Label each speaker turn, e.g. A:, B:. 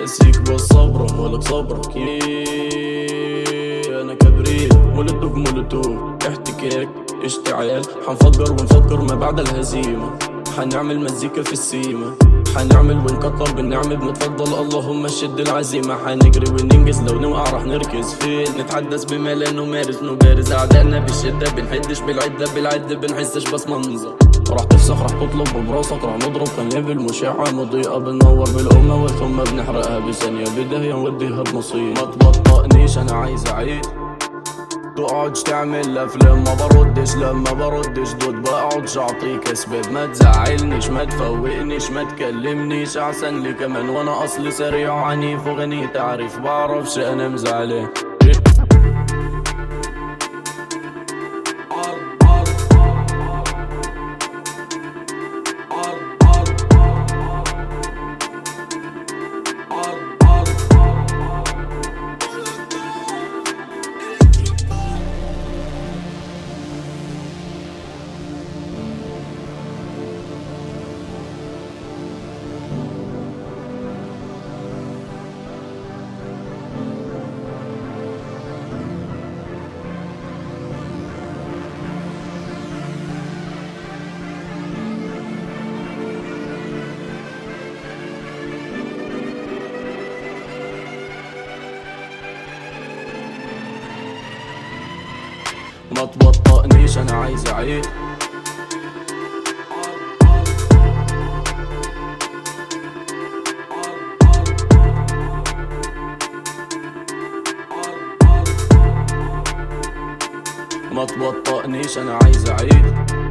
A: اسيك بالصبر مولك صبرك انا كبريت مولوتوف احتكاك اشتعال. حنفجر ونفكر ما بعد الهزيمة، حنعمل مزيكا في السيمة، حنعمل ونكتر بالنعمة بنتفضل اللهم شد العزيمة. حنجري وننجز لو نوقع رح نركز فين، نتحدث بما لا نمارس نبارز اعدائنا بالشدة، بنحدش بالعدة بنحسش بس منظر. راح تفسخ راح تطلب براسك راح نضرب قنابل مشعة مضيئة بننور بالأمة ثم بنحرقها بثانية بداية نوديها بمصير. ما تبطئنيش أنا عايز أعيد، تقعدش تعمل افلام ما بردش لما بردش دود بقعدش اعطيك اسباب. ما تزعلنيش ما تفوقنيش ما تكلمنيش احسن لي كمان وانا اصلي سريع وعنيف وغني تعرف بعرفش انا مزعلان. ما تبطئنيش انا عايز اعيد، ما تبطئنيش انا عايز اعيد.